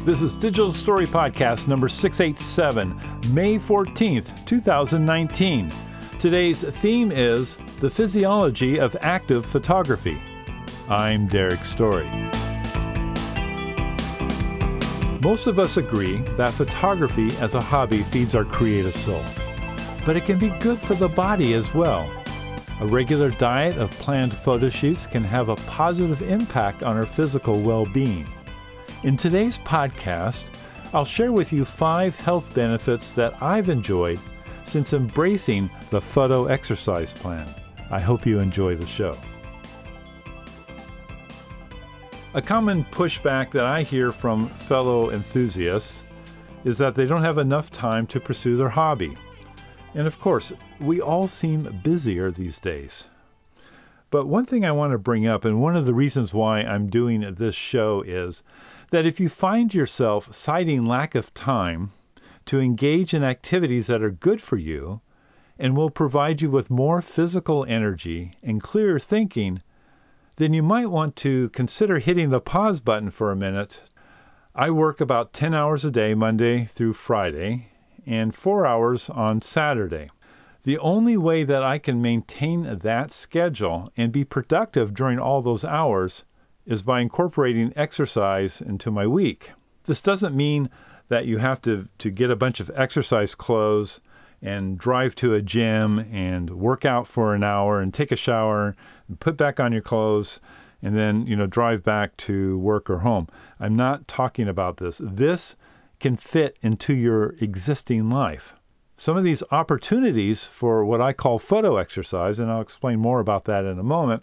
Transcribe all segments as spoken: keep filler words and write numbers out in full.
This is Digital Story Podcast number six eighty-seven, May fourteenth, two thousand nineteen. Today's theme is the physiology of active photography. I'm Derek Story. Most of us agree that photography as a hobby feeds our creative soul, but it can be good for the body as well. A regular diet of planned photo shoots can have a positive impact on our physical well-being. In today's podcast, I'll share with you five health benefits that I've enjoyed since embracing the photo exercise plan. I hope you enjoy the show. A common pushback that I hear from fellow enthusiasts is that they don't have enough time to pursue their hobby. And of course, we all seem busier these days. But one thing I want to bring up, and one of the reasons why I'm doing this show, is that if you find yourself citing lack of time to engage in activities that are good for you and will provide you with more physical energy and clearer thinking, then you might want to consider hitting the pause button for a minute. I work about ten hours a day, Monday through Friday, and four hours on Saturday. The only way that I can maintain that schedule and be productive during all those hours is by incorporating exercise into my week. This doesn't mean that you have to, to get a bunch of exercise clothes and drive to a gym and work out for an hour and take a shower and put back on your clothes and then, you know, drive back to work or home. I'm not talking about this. This can fit into your existing life. Some of these opportunities for what I call photo exercise, and I'll explain more about that in a moment,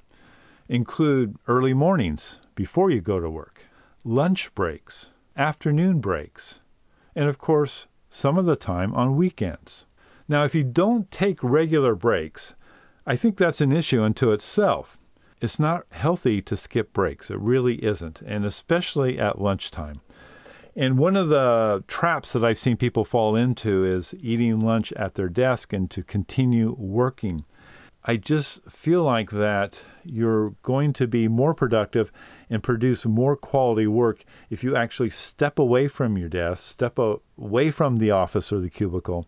include early mornings before you go to work, lunch breaks, afternoon breaks, and of course, some of the time on weekends. Now, if you don't take regular breaks, I think that's an issue unto itself. It's not healthy to skip breaks. It really isn't, and especially at lunchtime. And one of the traps that I've seen people fall into is eating lunch at their desk and to continue working. I just feel like that you're going to be more productive and produce more quality work if you actually step away from your desk, step away from the office or the cubicle,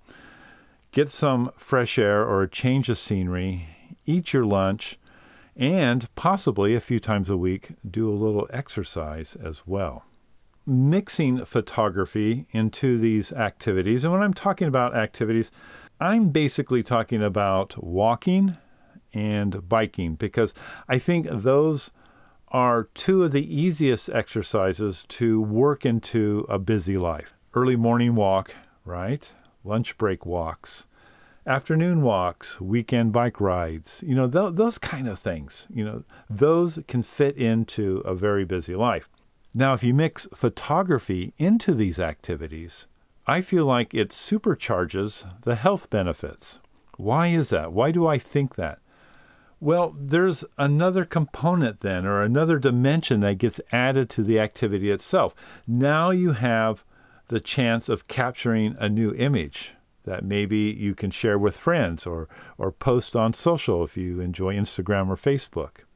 get some fresh air or a change of scenery, eat your lunch, and possibly a few times a week do a little exercise as well. Mixing photography into these activities, and when I'm talking about activities, I'm basically talking about walking and biking, because I think those are two of the easiest exercises to work into a busy life. Early morning walk, right? Lunch break walks, afternoon walks, weekend bike rides, you know, th- those kind of things, you know, those can fit into a very busy life. Now, if you mix photography into these activities, I feel like it supercharges the health benefits. Why is that? Why do I think that? Well, there's another component then, or another dimension that gets added to the activity itself. Now you have the chance of capturing a new image that maybe you can share with friends or, or post on social if you enjoy Instagram or Facebook.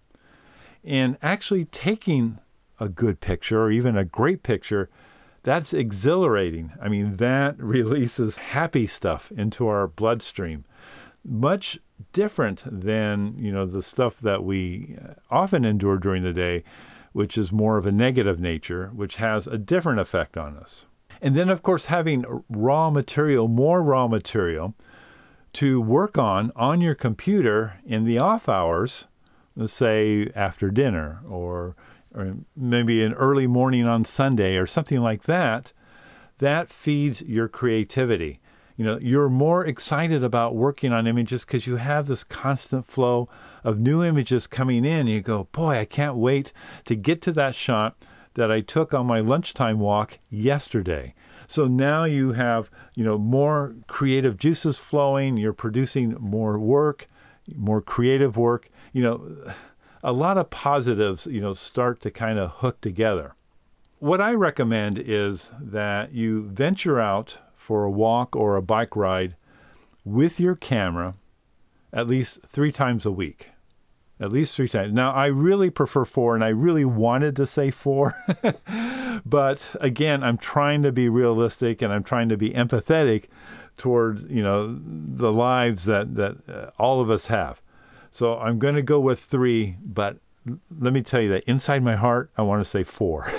And actually taking a good picture or even a great picture, that's exhilarating. I mean, that releases happy stuff into our bloodstream. Much different than, you know, the stuff that we often endure during the day, which is more of a negative nature, which has a different effect on us. And then, of course, having raw material, more raw material to work on on your computer in the off hours, let's say after dinner or or maybe an early morning on Sunday or something like that, that feeds your creativity. You know, you're more excited about working on images because you have this constant flow of new images coming in. You go, boy, I can't wait to get to that shot that I took on my lunchtime walk yesterday. So now you have, you know, more creative juices flowing. You're producing more work, more creative work. You know, a lot of positives, you know, start to kind of hook together. What I recommend is that you venture out for a walk or a bike ride with your camera at least three times a week. At least three times. Now, I really prefer four, and I really wanted to say four. But again, I'm trying to be realistic, and I'm trying to be empathetic toward, you know, the lives that, that uh, all of us have. So I'm going to go with three, but let me tell you that inside my heart, I want to say four.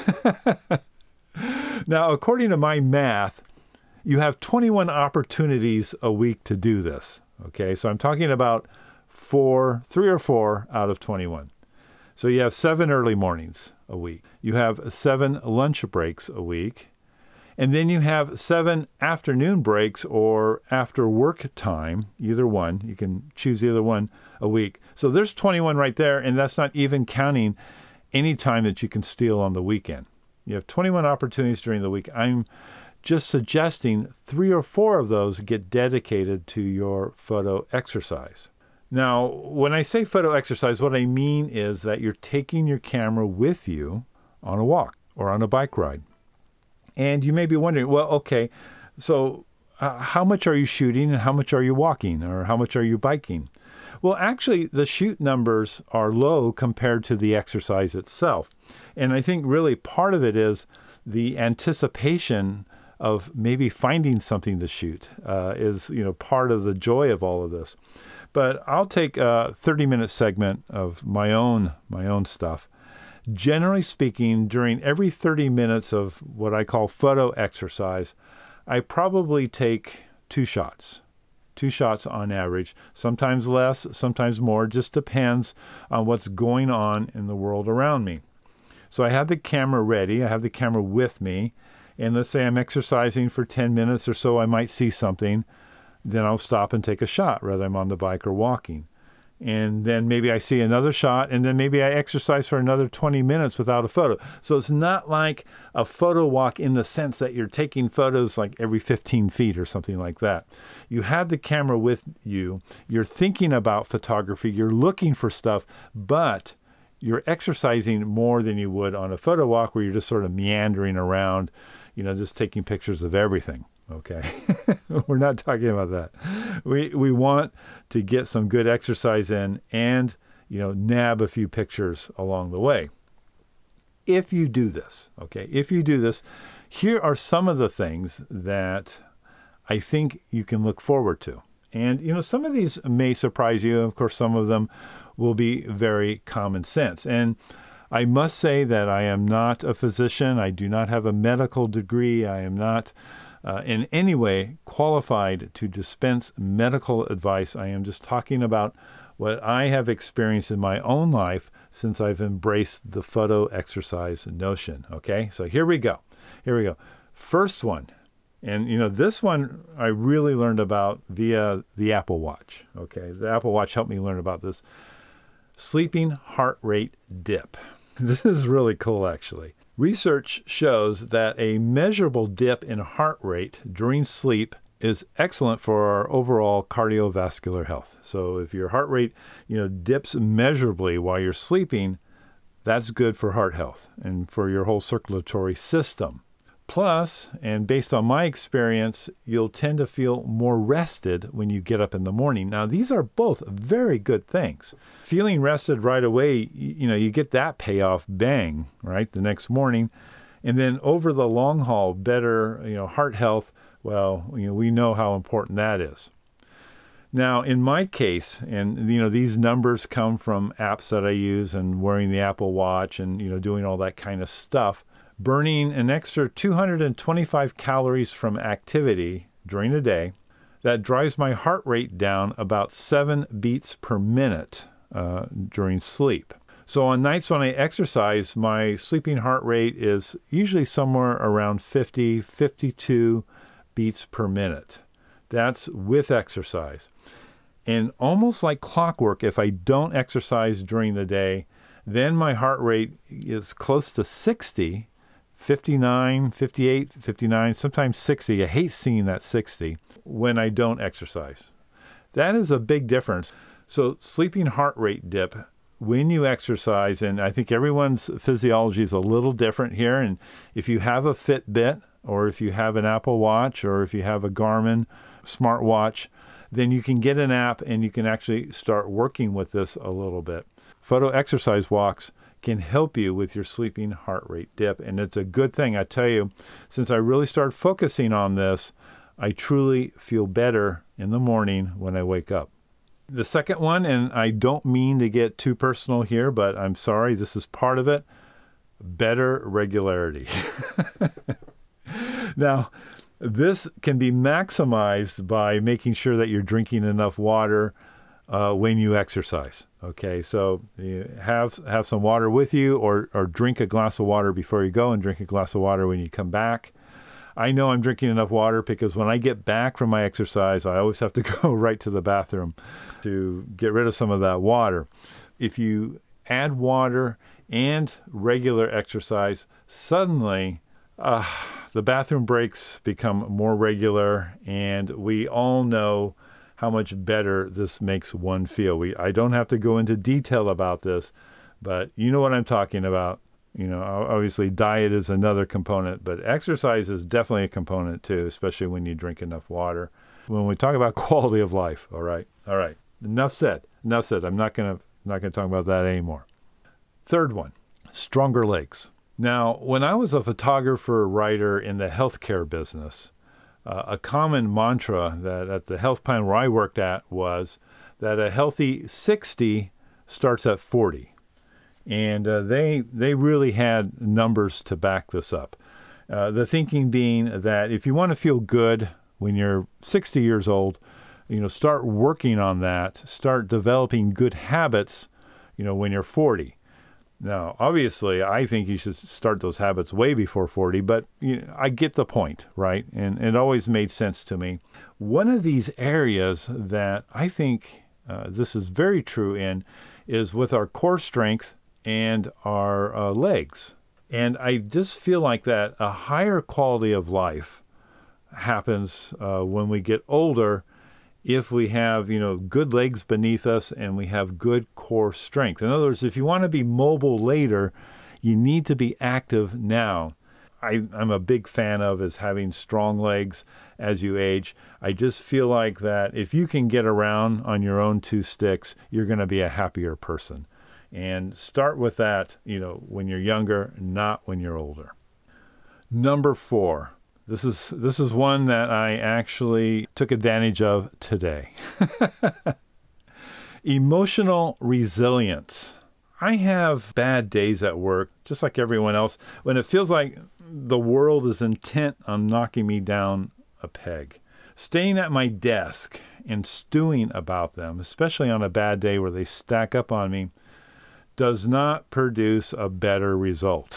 Now, according to my math, you have twenty-one opportunities a week to do this. Okay, so I'm talking about four, three or four out of twenty-one. So you have seven early mornings a week. You have seven lunch breaks a week. And then you have seven afternoon breaks or after work time, either one. You can choose either one a week. So there's twenty-one right there, and that's not even counting any time that you can steal on the weekend. You have twenty-one opportunities during the week. I'm just suggesting three or four of those get dedicated to your photo exercise. Now, when I say photo exercise, what I mean is that you're taking your camera with you on a walk or on a bike ride. And you may be wondering, well, okay, so uh, how much are you shooting and how much are you walking or how much are you biking? Well, actually, the shoot numbers are low compared to the exercise itself. And I think really part of it is the anticipation of maybe finding something to shoot uh, is, you know, part of the joy of all of this. But I'll take a thirty-minute segment of my own my own stuff. Generally speaking, during every thirty minutes of what I call photo exercise, I probably take two shots. Two shots on average, sometimes less, sometimes more, just depends on what's going on in the world around me. So I have the camera ready, I have the camera with me, and let's say I'm exercising for ten minutes or so, I might see something, then I'll stop and take a shot, whether I'm on the bike or walking. And then maybe I see another shot, and then maybe I exercise for another twenty minutes without a photo. So it's not like a photo walk in the sense that you're taking photos like every fifteen feet or something like that. You have the camera with you, you're thinking about photography, you're looking for stuff, but you're exercising more than you would on a photo walk where you're just sort of meandering around, you know, just taking pictures of everything. Okay, we're not talking about that. We we want to get some good exercise in and, you know, nab a few pictures along the way. If you do this, okay, if you do this, here are some of the things that I think you can look forward to. And, you know, some of these may surprise you. Of course, some of them will be very common sense. And I must say that I am not a physician. I do not have a medical degree. I am not Uh, in any way qualified to dispense medical advice. I am just talking about what I have experienced in my own life since I've embraced the photo exercise notion. Okay, so here we go. Here we go. First one, and you know, this one I really learned about via the Apple Watch. Okay, the Apple Watch helped me learn about this. Sleeping heart rate dip. This is really cool, actually. Research shows that a measurable dip in heart rate during sleep is excellent for our overall cardiovascular health. So if your heart rate, you know, dips measurably while you're sleeping, that's good for heart health and for your whole circulatory system. Plus, and based on my experience, you'll tend to feel more rested when you get up in the morning. Now, these are both very good things. Feeling rested right away, you know, you get that payoff bang, right, the next morning. And then over the long haul, better, you know, heart health, well, you know, we know how important that is. Now, in my case, and, you know, these numbers come from apps that I use and wearing the Apple Watch and, you know, doing all that kind of stuff. Burning an extra two hundred twenty-five calories from activity during the day, that drives my heart rate down about seven beats per minute uh, during sleep. So on nights when I exercise, my sleeping heart rate is usually somewhere around fifty, fifty-two beats per minute. That's with exercise. And almost like clockwork, if I don't exercise during the day, then my heart rate is close to sixty, fifty-nine, fifty-eight, fifty-nine, sometimes sixty. I hate seeing that sixty when I don't exercise. That is a big difference. So sleeping heart rate dip when you exercise, and I think everyone's physiology is a little different here. And if you have a Fitbit or if you have an Apple Watch or if you have a Garmin smartwatch, then you can get an app and you can actually start working with this a little bit. Photo exercise walks can help you with your sleeping heart rate dip. And it's a good thing. I tell you, since I really started focusing on this, I truly feel better in the morning when I wake up. The second one, and I don't mean to get too personal here, but I'm sorry, this is part of it, better regularity. Now, this can be maximized by making sure that you're drinking enough water uh, when you exercise. Okay, so you have have some water with you, or or drink a glass of water before you go, and drink a glass of water when you come back. I know I'm drinking enough water because when I get back from my exercise, I always have to go right to the bathroom to get rid of some of that water. If you add water and regular exercise, suddenly uh, the bathroom breaks become more regular, and we all know how much better this makes one feel. We I don't have to go into detail about this, but you know what I'm talking about. You know, obviously diet is another component, but exercise is definitely a component too, especially when you drink enough water. When we talk about quality of life, all right, all right. Enough said. Enough said. I'm not gonna not gonna talk about that anymore. Third one, stronger legs. Now, when I was a photographer writer in the healthcare business, uh, a common mantra that at the health plan where I worked at was that a healthy sixty starts at forty. And uh, they they really had numbers to back this up. Uh, the thinking being that if you want to feel good when you're sixty years old, you know, start working on that, start developing good habits, you know, when you're forty. Now, obviously, I think you should start those habits way before forty, but you know, I get the point, right? And it always made sense to me. One of these areas that I think uh, this is very true in is with our core strength and our uh, legs. And I just feel like that a higher quality of life happens uh, when we get older if we have, you know, good legs beneath us and we have good core strength. In other words, if you want to be mobile later, you need to be active now. I, I'm a big fan of is having strong legs as you age. I just feel like that if you can get around on your own two sticks, you're going to be a happier person. And start with that, you know, when you're younger, not when you're older. Number four. This is this is one that I actually took advantage of today. Emotional resilience. I have bad days at work, just like everyone else, when it feels like the world is intent on knocking me down a peg. Staying at my desk and stewing about them, especially on a bad day where they stack up on me, does not produce a better result.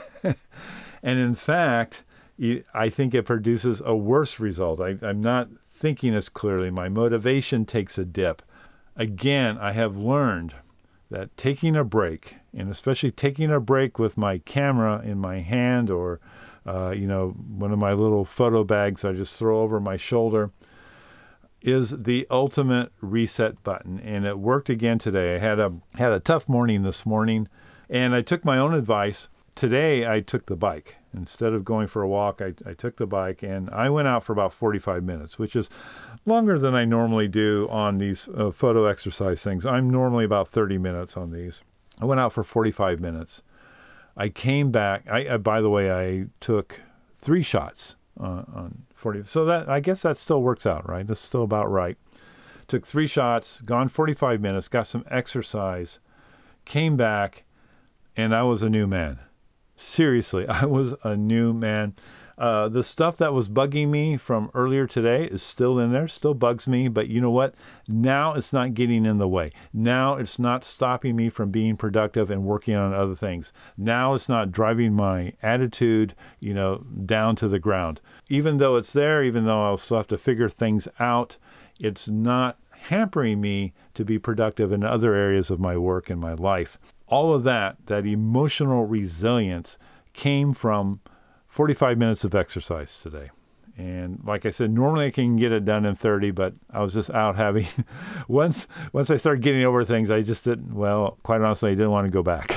And in fact, I think it produces a worse result. I, I'm not thinking as clearly. My motivation takes a dip. Again, I have learned that taking a break, and especially taking a break with my camera in my hand or, uh, you know, one of my little photo bags I just throw over my shoulder, is the ultimate reset button. And it worked again today. I had a had a tough morning this morning, and I took my own advice. Today, I took the bike. Instead of going for a walk, I, I took the bike, and I went out for about forty-five minutes, which is longer than I normally do on these uh, photo exercise things. I'm normally about thirty minutes on these. I went out for forty-five minutes. I came back. I, I by the way, I took three shots uh, on forty. So that I guess that still works out, right? That's still about right. Took three shots, gone forty-five minutes, got some exercise, came back, and I was a new man. Seriously, I was a new man. Uh, the stuff that was bugging me from earlier today is still in there, still bugs me, but you know what? Now it's not getting in the way. Now it's not stopping me from being productive and working on other things. Now it's not driving my attitude, you know, down to the ground. Even though it's there, even though I'll still have to figure things out, it's not hampering me to be productive in other areas of my work and my life. All of that, that emotional resilience came from forty-five minutes of exercise today. And like I said, normally I can get it done in thirty, but I was just out having, once once I started getting over things, I just didn't, well, quite honestly, I didn't want to go back.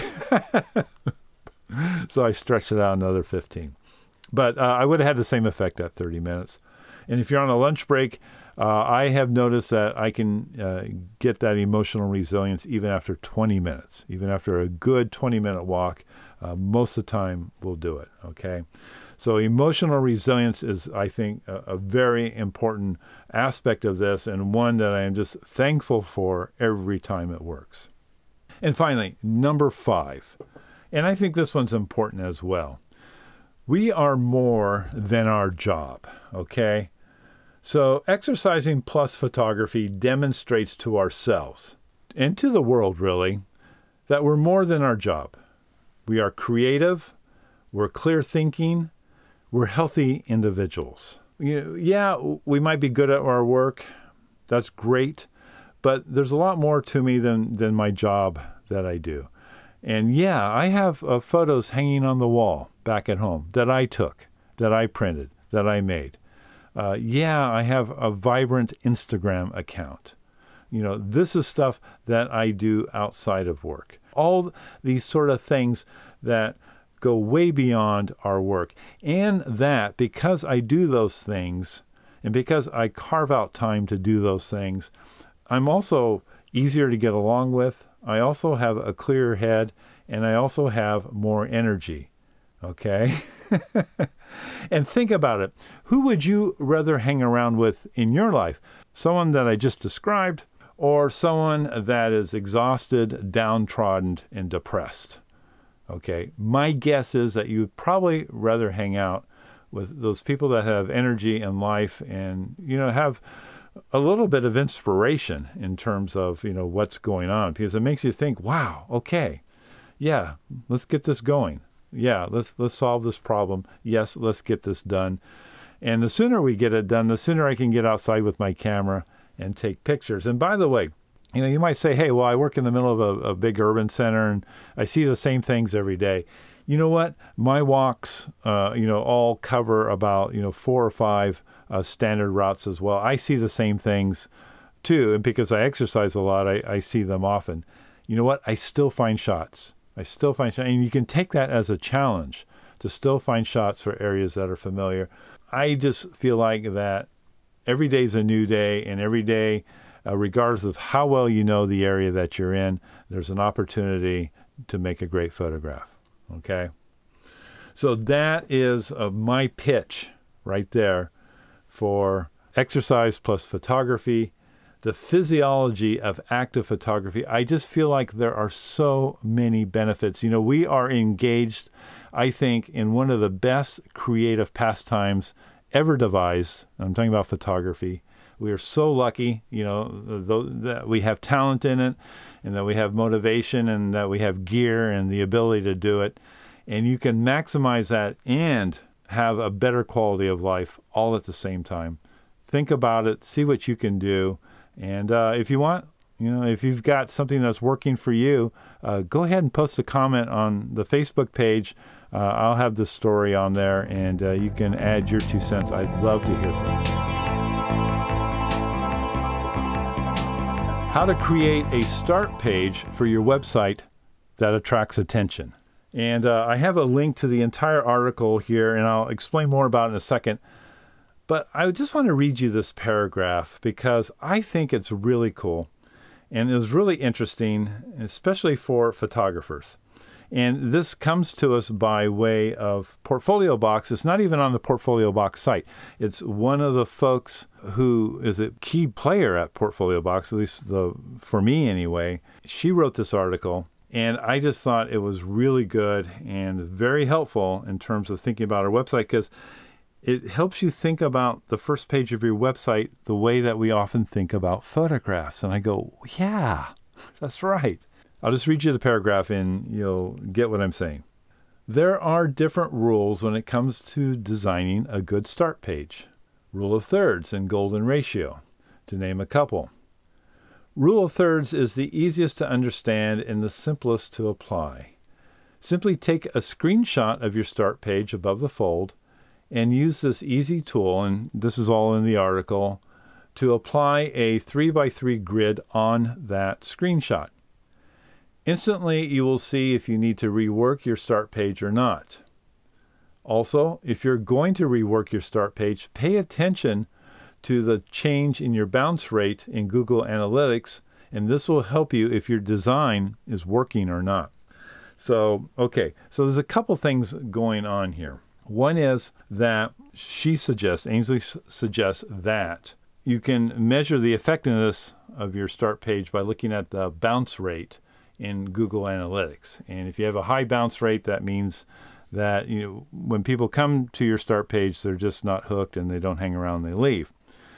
So I stretched it out another fifteen. But uh, I would have had the same effect at thirty minutes. And if you're on a lunch break, Uh, I have noticed that I can uh, get that emotional resilience even after twenty minutes, even after a good twenty minute walk. Uh, most of the time we'll do it, okay? So emotional resilience is, I think, a, a very important aspect of this, and one that I am just thankful for every time it works. And finally, number five, and I think this one's important as well. We are more than our job, okay? So exercising plus photography demonstrates to ourselves and to the world, really, that we're more than our job. We are creative, we're clear thinking, we're healthy individuals. You know, yeah, we might be good at our work. That's great. But there's a lot more to me than, than my job that I do. And yeah, I have uh, photos hanging on the wall back at home that I took, that I printed, that I made. Uh, yeah, I have a vibrant Instagram account. You know, this is stuff that I do outside of work. All these sort of things that go way beyond our work. And that because I do those things, and because I carve out time to do those things, I'm also easier to get along with. I also have a clearer head, and I also have more energy. Okay? And think about it. Who would you rather hang around with in your life? Someone that I just described, or someone that is exhausted, downtrodden, and depressed? Okay, my guess is that you would probably rather hang out with those people that have energy and life and, you know, have a little bit of inspiration in terms of, you know, what's going on, because it makes you think, wow, okay, yeah, let's get this going. Yeah, let's let's solve this problem. Yes, let's get this done. And the sooner we get it done, the sooner I can get outside with my camera and take pictures. And by the way, you know, you might say, hey, well, I work in the middle of a, a big urban center and I see the same things every day. You know what? My walks, uh, you know, all cover about, you know, four or five uh, standard routes as well. I see the same things too. And because I exercise a lot, I, I see them often. You know what? I still find shots. I still find shots. And you can take that as a challenge to still find shots for areas that are familiar. I just feel like that every day is a new day, and every day, uh, regardless of how well you know the area that you're in, there's an opportunity to make a great photograph. Okay? So that is uh, my pitch right there for exercise plus photography, the physiology of active photography. I just feel like there are so many benefits. You know, we are engaged, I think, in one of the best creative pastimes ever devised. I'm talking about photography. We are so lucky, you know, th- that we have talent in it, and that we have motivation, and that we have gear and the ability to do it. And you can maximize that and have a better quality of life all at the same time. Think about it, see what you can do. And uh, if you want, you know, if you've got something that's working for you, uh, go ahead and post a comment on the Facebook page. Uh, I'll have this story on there, and uh, you can add your two cents. I'd love to hear from you. How to create a start page for your website that attracts attention. And uh, I have a link to the entire article here, and I'll explain more about it in a second. But I just want to read you this paragraph because I think it's really cool. And it was really interesting, especially for photographers. And this comes to us by way of Portfolio Box. It's not even on the Portfolio Box site. It's one of the folks who is a key player at Portfolio Box, at least the, for me anyway. She wrote this article, and I just thought it was really good and very helpful in terms of thinking about our website, because it helps you think about the first page of your website the way that we often think about photographs. And I go, yeah, that's right. I'll just read you the paragraph and you'll get what I'm saying. There are different rules when it comes to designing a good start page. Rule of thirds and golden ratio, to name a couple. Rule of thirds is the easiest to understand and the simplest to apply. Simply take a screenshot of your start page above the fold and use this easy tool, and this is all in the article, to apply a three by three grid on that screenshot. Instantly, you will see if you need to rework your start page or not. Also, if you're going to rework your start page, pay attention to the change in your bounce rate in Google Analytics, and this will help you if your design is working or not. So, okay, so there's a couple things going on here. One is that she suggests, Ainsley suggests that you can measure the effectiveness of your start page by looking at the bounce rate in Google Analytics. And if you have a high bounce rate, that means that, you know, when people come to your start page, they're just not hooked and they don't hang around, they leave.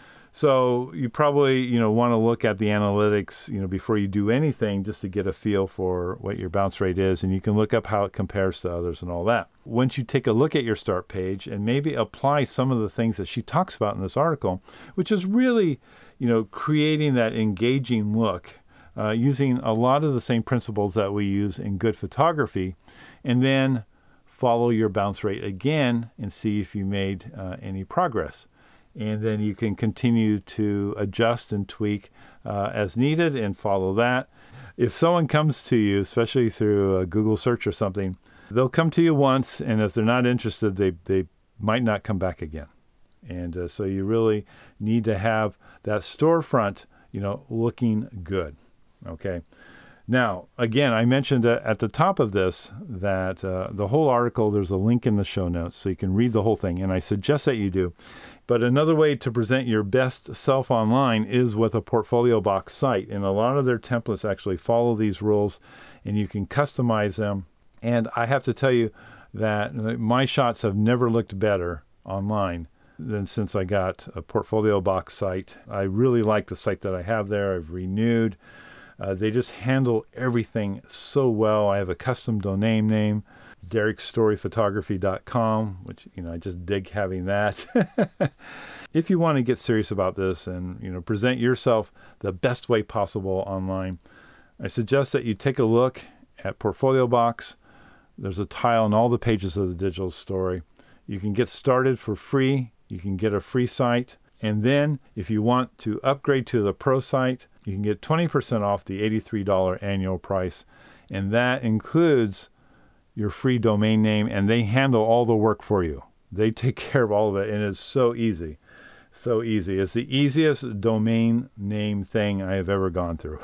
So you probably, you know, want to look at the analytics, you know, before you do anything, just to get a feel for what your bounce rate is, and you can look up how it compares to others and all that. Once you take a look at your start page and maybe apply some of the things that she talks about in this article, which is really, you know, creating that engaging look, uh, using a lot of the same principles that we use in good photography, and then follow your bounce rate again and see if you made uh, any progress. And then you can continue to adjust and tweak uh, as needed and follow that. If someone comes to you, especially through a Google search or something, they'll come to you once, and if they're not interested, they, they might not come back again. And uh, so you really need to have that storefront, you know, looking good. Okay. Now, again, I mentioned uh, at the top of this that uh, the whole article, there's a link in the show notes so you can read the whole thing, and I suggest that you do. But another way to present your best self online is with a Portfolio Box site, and a lot of their templates actually follow these rules, and you can customize them. And I have to tell you that my shots have never looked better online than since I got a Portfolio Box site. I really like the site that I have there. I've renewed. Uh, they just handle everything so well. I have a custom domain name, derek story photography dot com, which, you know, I just dig having that. If you want to get serious about this and, you know, present yourself the best way possible online, I suggest that you take a look at Portfolio Box. There's a tile on all the pages of the digital story. You can get started for free. You can get a free site. And then if you want to upgrade to the Pro site, you can get twenty percent off the eighty-three dollars annual price. And that includes your free domain name, and they handle all the work for you. They take care of all of it, and it's so easy. So easy. It's the easiest domain name thing I have ever gone through.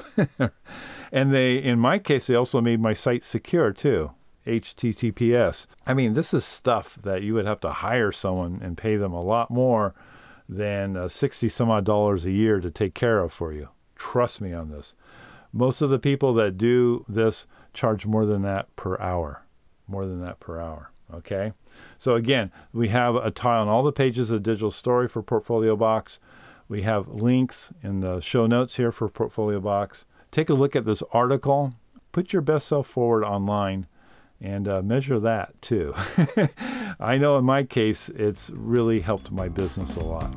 And they, in my case, they also made my site secure too. H T T P S. I mean, this is stuff that you would have to hire someone and pay them a lot more than uh, sixty some odd dollars a year to take care of for you. Trust me on this. Most of the people that do this charge more than that per hour. More than that per hour. Okay? So again, we have a tile on all the pages of Digital Story for Portfolio Box. We have links in the show notes here for Portfolio Box. Take a look at this article. Put your best self forward online and uh, measure that too. I know in my case, it's really helped my business a lot.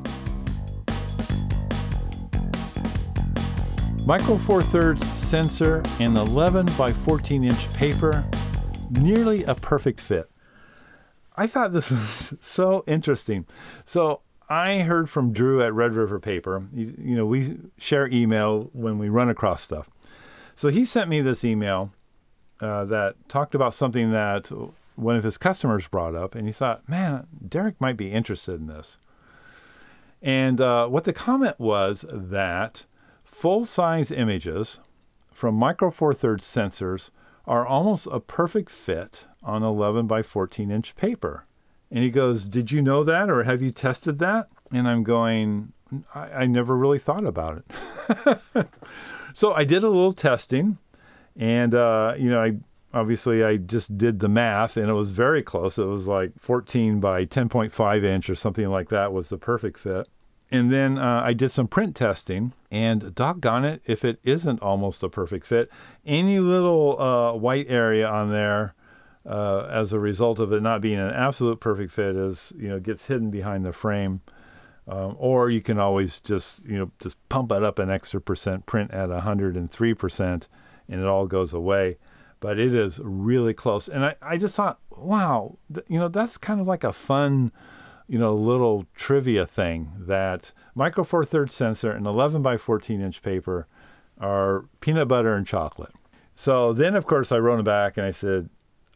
Micro Four Thirds sensor and eleven by fourteen inch paper, nearly a perfect fit. I thought this was so interesting. So I heard from Drew at Red River Paper. You, you know, we share email when we run across stuff. So he sent me this email uh, that talked about something that one of his customers brought up, and he thought, man, Derek might be interested in this. And uh, what the comment was that full-size images from Micro Four Thirds sensors are almost a perfect fit on eleven by fourteen inch paper. And he goes, did you know that, or have you tested that? And I'm going, I, I never really thought about it. So I did a little testing, and uh, you know, I obviously I just did the math, and it was very close. It was like fourteen by ten point five inch or something like that was the perfect fit. And then uh, I did some print testing, and doggone it, if it isn't almost a perfect fit, any little uh, white area on there uh, as a result of it not being an absolute perfect fit is, you know, gets hidden behind the frame. Um, or you can always just, you know, just pump it up an extra percent, print at one hundred three percent, and it all goes away. But it is really close. And I, I just thought, wow, th- you know, that's kind of like a fun, you know, little trivia thing, that Micro Four Thirds sensor and eleven by fourteen inch paper are peanut butter and chocolate. So then, of course, I wrote him back and I said,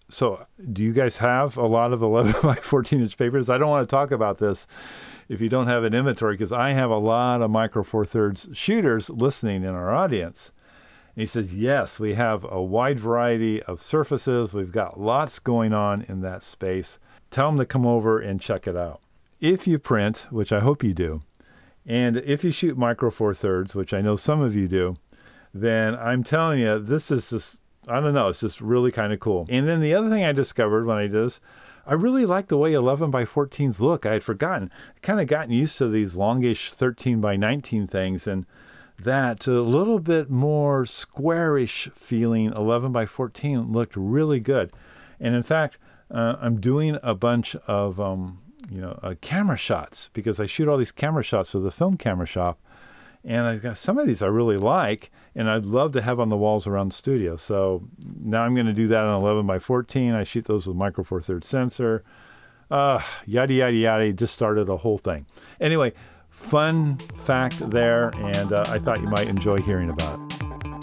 So do you guys have a lot of eleven by fourteen inch papers? I don't want to talk about this if you don't have an inventory, because I have a lot of Micro Four Thirds shooters listening in our audience. And he says, yes, we have a wide variety of surfaces. We've got lots going on in that space. Tell them to come over and check it out. If you print, which I hope you do, and if you shoot Micro Four Thirds, which I know some of you do, then I'm telling you, this is just, I don't know, it's just really kind of cool. And then the other thing I discovered when I did this, I really like the way eleven by fourteens look. I had forgotten, kind of gotten used to these longish thirteen by nineteen things, and that a little bit more squarish feeling eleven by fourteen looked really good. And in fact, uh, I'm doing a bunch of um, you know uh, camera shots, because I shoot all these camera shots with the film camera shop, and I got some of these I really like, and I'd love to have on the walls around the studio. So now I'm going to do that on eleven by fourteen. I shoot those with Micro Four Thirds sensor. Uh, yada, yada, yada. Just started a whole thing. Anyway, fun fact there, and uh, I thought you might enjoy hearing about it.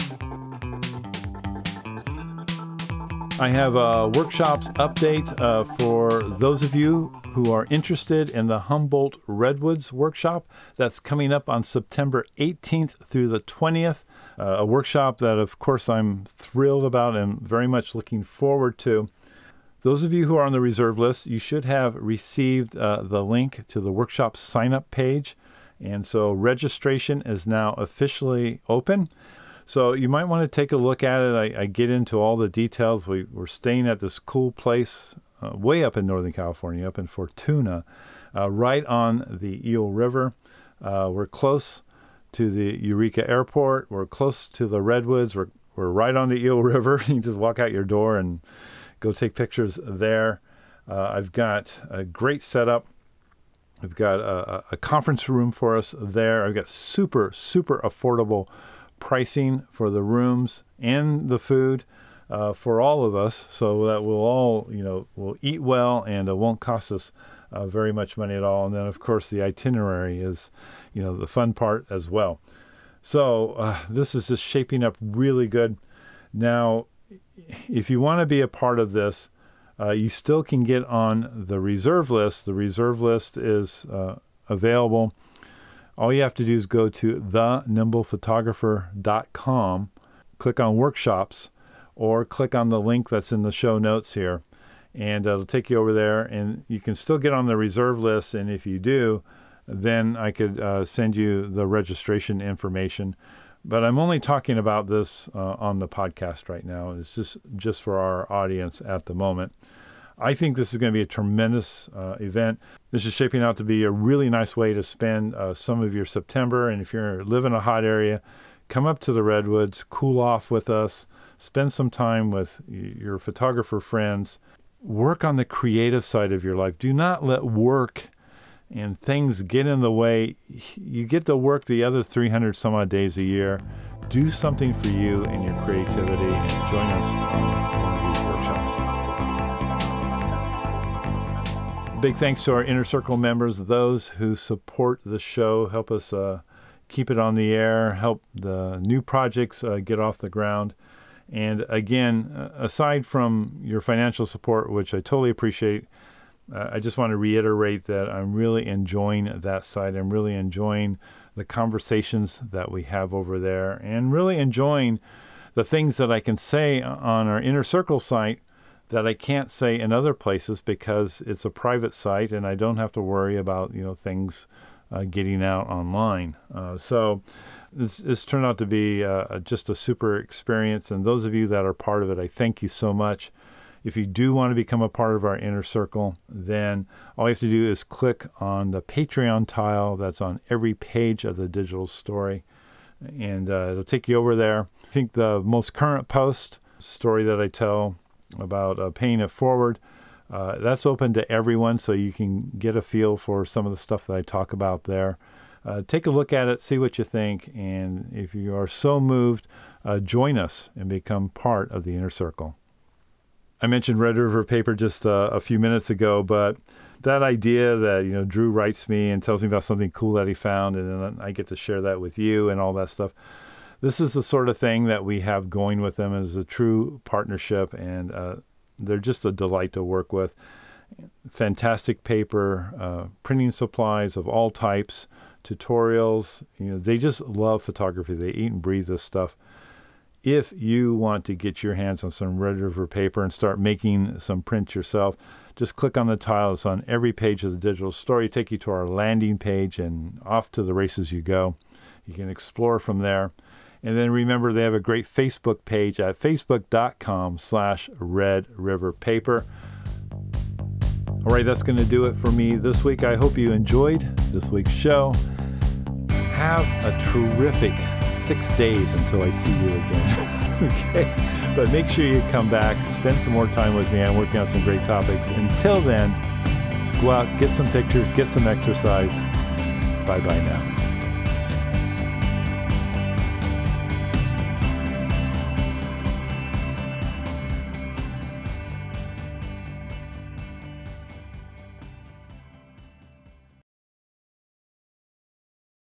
I have a workshops update uh, for those of you who are interested in the Humboldt Redwoods workshop. That's coming up on September eighteenth through the twentieth. Uh, a workshop that, of course, I'm thrilled about and very much looking forward to. Those of you who are on the reserve list, you should have received uh, the link to the workshop sign-up page. And so registration is now officially open. So you might want to take a look at it. I, I get into all the details. We, we're staying at this cool place uh, way up in Northern California, up in Fortuna, uh, right on the Eel River. Uh, we're close to the Eureka Airport. We're close to the Redwoods. We're, we're right on the Eel River. You can just walk out your door and go take pictures there. Uh, I've got a great setup. I've got a, a conference room for us there. I've got super, super affordable pricing for the rooms and the food uh, for all of us, so that we'll all, you know, will eat well, and it won't cost us uh, very much money at all. And then, of course, the itinerary is, you know, the fun part as well. So uh, this is just shaping up really good. Now, if you want to be a part of this, uh, you still can get on the reserve list. The reserve list is uh, available. All you have to do is go to the nimble photographer dot com, click on workshops, or click on the link that's in the show notes here, and it'll take you over there, and you can still get on the reserve list. And if you do, then I could uh, send you the registration information. But I'm only talking about this uh, on the podcast right now. It's just, just for our audience at the moment. I think this is going to be a tremendous uh, event. This is shaping out to be a really nice way to spend uh, some of your September. And if you're live in a hot area, come up to the Redwoods, cool off with us, spend some time with your photographer friends, work on the creative side of your life. Do not let work and things get in the way. You get to work the other three hundred some odd days a year. Do something for you and your creativity, and join us on one of these workshops. Big thanks to our Inner Circle members, those who support the show, help us uh, keep it on the air, help the new projects uh, get off the ground. And again, aside from your financial support, which I totally appreciate, Uh, I just want to reiterate that I'm really enjoying that site. I'm really enjoying the conversations that we have over there, and really enjoying the things that I can say on our Inner Circle site that I can't say in other places, because it's a private site and I don't have to worry about, you know, things uh, getting out online. Uh, so this, this turned out to be uh, just a super experience. And those of you that are part of it, I thank you so much. If you do want to become a part of our Inner Circle, then all you have to do is click on the Patreon tile that's on every page of the digital story, and uh, it'll take you over there. I think the most current post story that I tell about uh, paying it forward, uh, that's open to everyone, so you can get a feel for some of the stuff that I talk about there. Uh, take a look at it, see what you think, and if you are so moved, uh, join us and become part of the Inner Circle. I mentioned Red River Paper just uh, a few minutes ago, but that idea that, you know, Drew writes me and tells me about something cool that he found, and then I get to share that with you and all that stuff. This is the sort of thing that we have going with them as a true partnership, and uh, They're just a delight to work with. Fantastic paper, uh, printing supplies of all types, tutorials. You know, they just love photography. They eat and breathe this stuff. If you want to get your hands on some Red River paper and start making some prints yourself, just click on the tile. It's on every page of the digital store. You take you to our landing page, and off to the races you go. You can explore from there. And then remember, they have a great Facebook page at facebook.com slash Red River Paper. All right, that's going to do it for me this week. I hope you enjoyed this week's show. Have a terrific six days until I see you again. Okay? But make sure you come back, spend some more time with me. I'm working on some great topics. Until then, go out, get some pictures, get some exercise. Bye-bye now.